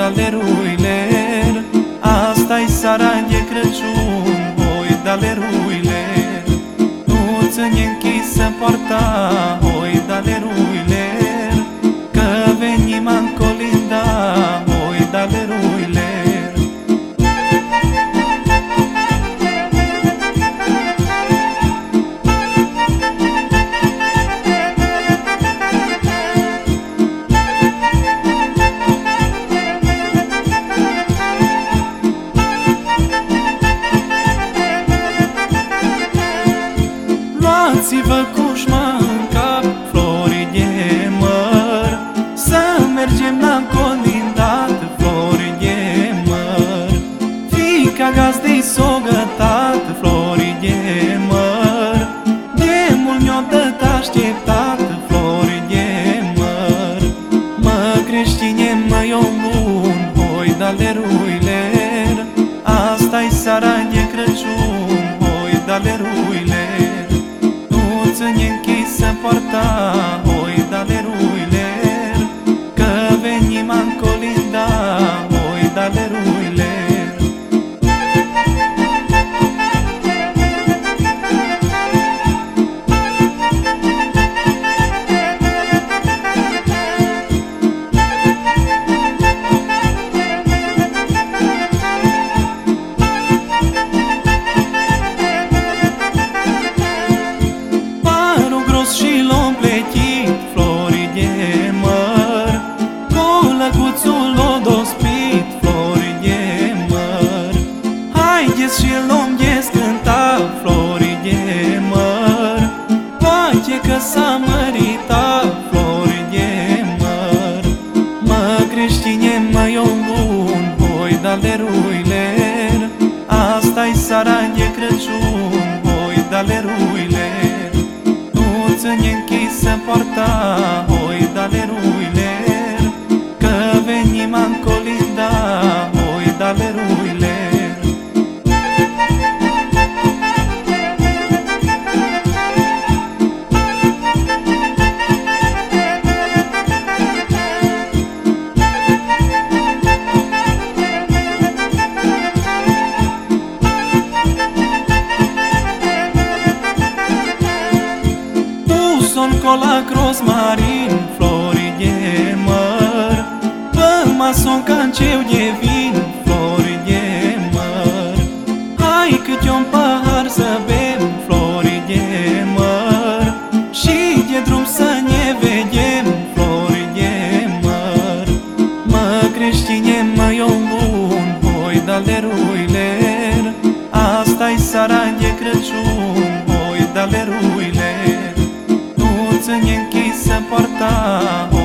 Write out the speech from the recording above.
daleruiler, asta-i seara de Crăciun, oi daleruiler. Nu ține închisă poarta, oi daleruiler, că venim în colinda, oi daleruiler. Luați-vă cușma în cap, flori de măr, să mergem la colindat, flori de măr. Fiica gazdei s-o gătat, flori de măr, de mult ne-o dăt așteptat, flori de măr. Mă creștine, mă eu bun, oi daleruiler, asta-i seara de Crăciun, oi daleruiler. Ține închisă poarta, oi daleruiler, că venim în colinda, oi daleruiler. Și l-om pletit, flori de măr, colăcuțul o dospit, flori de măr. Haideți și l-om descânta, flori de măr, poate că s-a măritat, flori de măr. Mă creștine, mă eu bun, oi daleruiler, asta-i seara de Crăciun, oi daleruiler. Ține închisă poarta, oi daleruiler, că venim în colinda, oi daleruiler. Son colac rosmarin, flori de măr, pe mason canceu de vin, flori de măr. Hai câte un pahar să bem, flori de măr, și de drum să ne vedem, flori de măr. Mă creștine, mă eu bun, oi daleruiler, asta-i seara de Crăciun, oi daleruiler. Ține închisă poarta,